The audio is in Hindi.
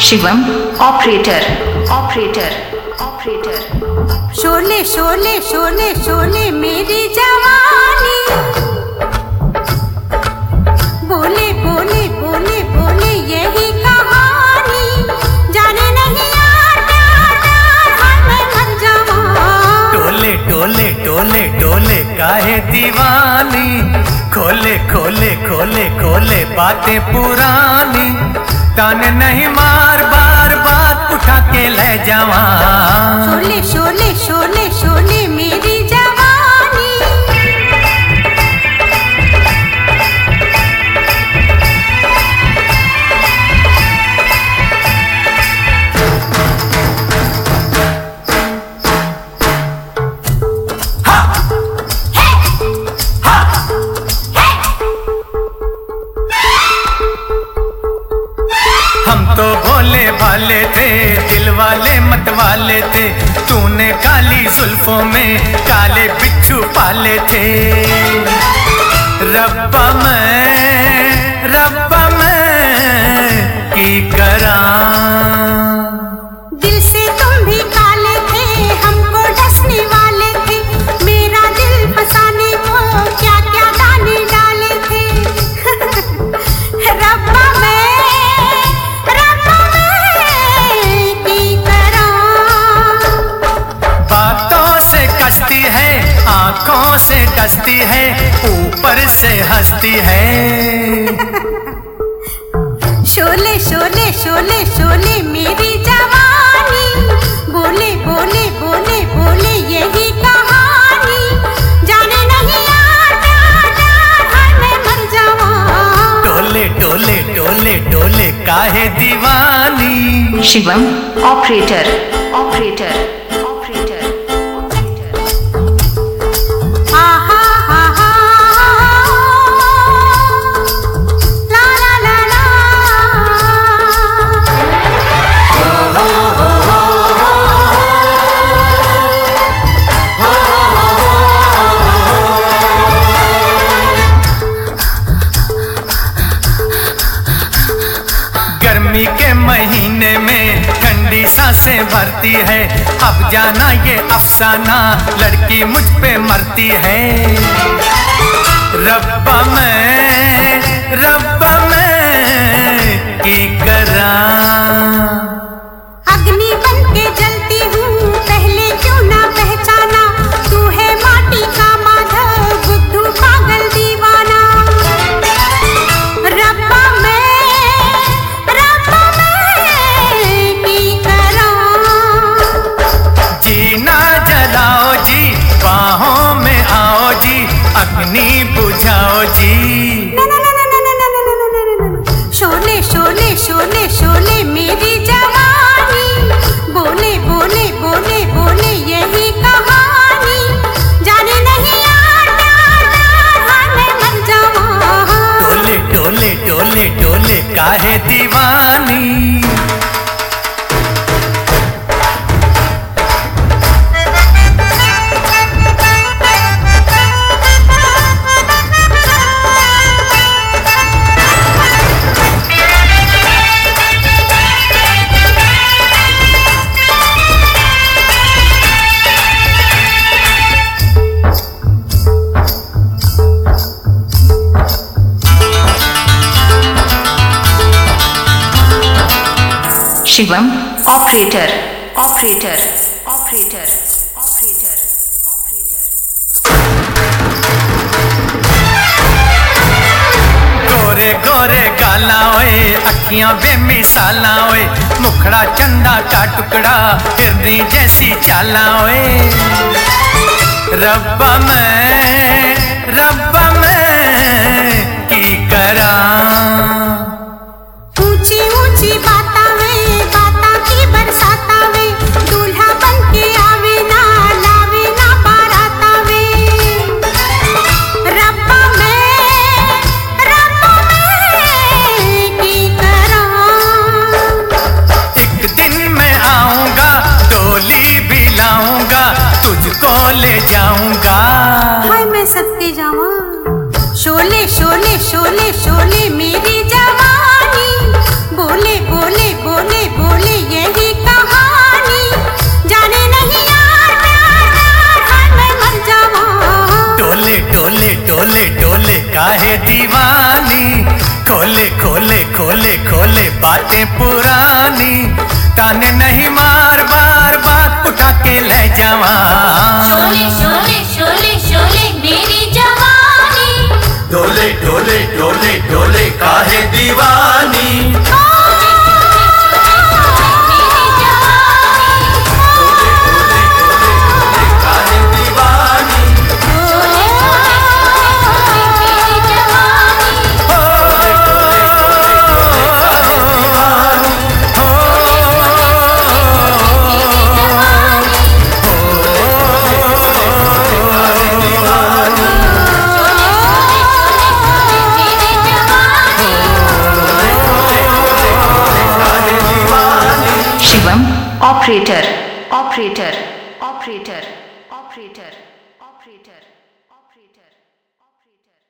Shivam operator operator operator. शोले शोले शोले शोले मेरी जवानी, बोले बोले बोले बोले यही कहानी, जाने नहीं यार प्यार प्यार हाय मैं मर जाऊं। टोले टोले टोले टोले काहे दीवानी, खोले खोले खोले खोले बातें पुरानी, ताने नहीं मार बार बात उठा के ले जावा। शोले शोले शोले शोले मेरी जवानी। हम तो भोले भाले थे, दिल वाले मत वाले थे, तूने काली जुल्फों में काले बिच्छू पाले थे। रब्बा मैं की करा। दिल से तुम भी काले थे, हमको डसने वाले थे, मेरा दिल फसाने को क्या क्या दाने डाले थे। रब्बा मैं की करा। बातों से कसती है, आंखों से डसती है, ऊपर से हंसती है। शोले शोले शोले शोले मेरी जवानी, बोले बोले बोले बोले यही कहानी, जाने नहीं यार प्यार प्यार हाय मैं मर जाऊं। टोले टोले टोले टोले काहे दीवानी। Shivam operator operator operator. आहा हा हा ला ला ला ला। गर्मी के महीने में ठंडी सांसें भरती है, अब जाना ये अफसाना लड़की मुझ पे मरती है। रब्बा मैं की करा। अग्नि बन के जलती हूँ, पहले क्यों ना पहचाना, तू है माटी का माधव बुद्धू पागल दीवाना। रब्बा मैं की करा। जीना जलाओ जी, बाहों में आओ जी, अग्नि बुझाओ जी। शोले शोले शोले शोले मेरी जवानी, बोले बोले बोले बोले यही कहानी, जाने नहीं यार प्यार प्यार हाय मैं मर जाऊं। टोले टोले टोले टोले काहे दीवानी। Shivam operator operator operator operator operator. गोरे गोरे गाला ओए, अखियां बेमिसाला ओए, मुखड़ा चंदा का टुकड़ा, हिरनी जैसी चाला ओए। रब्बा मैं की करा। ऊंची ऊंची बाता में बाता की बरसाता में, दूल्हा बन के आवे ना लावे ना बाराता में। रब्बा मैं की करा। एक दिन मैं आऊंगा, डोली भी लाऊंगा, तुझको ले जाऊंगा। हाय मैं सत्ते जावा। शोले शोले शोले शोले मेरी जवानी, बोले बोले बोले बोले डोले डोले डोले काहे दीवानी, खोले खोले खोले खोले बातें पुरानी, ताने नहीं मार बार बार उठा के ले जावा। शोले शोले शोले शोले मेरी जवानी, डोले डोले डोले डोले काहे दीवानी, Shivam operator operator operator operator.